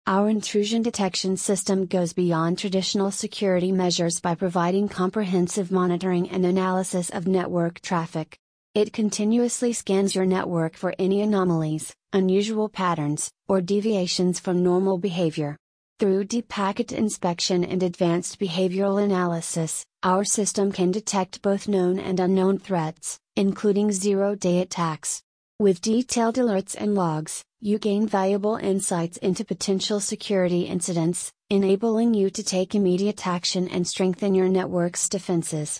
Our intrusion detection system goes beyond traditional security measures by providing comprehensive monitoring and analysis of network traffic. It continuously scans your network for any anomalies, unusual patterns, or deviations from normal behavior. Through deep packet inspection and advanced behavioral analysis, our system can detect both known and unknown threats, including zero-day attacks. With detailed alerts and logs, you gain valuable insights into potential security incidents, enabling you to take immediate action and strengthen your network's defenses.